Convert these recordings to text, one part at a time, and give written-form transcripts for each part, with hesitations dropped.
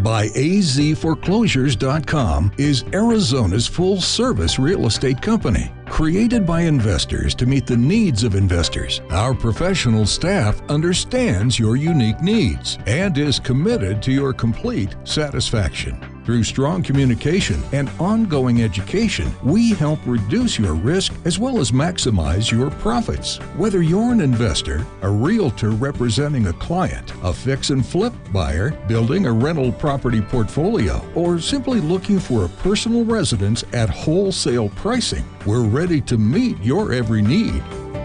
by azforeclosures.com is Arizona's full-service real estate company. Created by investors to meet the needs of investors, our professional staff understands your unique needs and is committed to your complete satisfaction. Through strong communication and ongoing education, we help reduce your risk as well as maximize your profits. Whether you're an investor, a realtor representing a client, a fix and flip buyer, building a rental property portfolio, or simply looking for a personal residence at wholesale pricing, we're ready to meet your every need.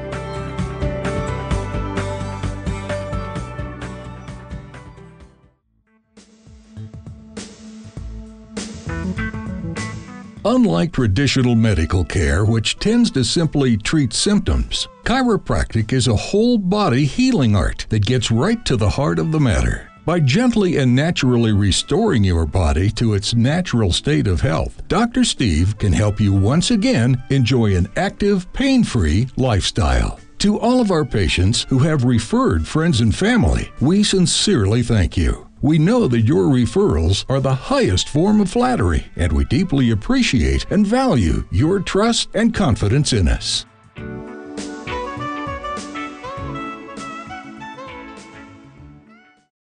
Unlike traditional medical care, which tends to simply treat symptoms, chiropractic is a whole-body healing art that gets right to the heart of the matter. By gently and naturally restoring your body to its natural state of health, Dr. Steve can help you once again enjoy an active, pain-free lifestyle. To all of our patients who have referred friends and family, we sincerely thank you. We know that your referrals are the highest form of flattery, and we deeply appreciate and value your trust and confidence in us.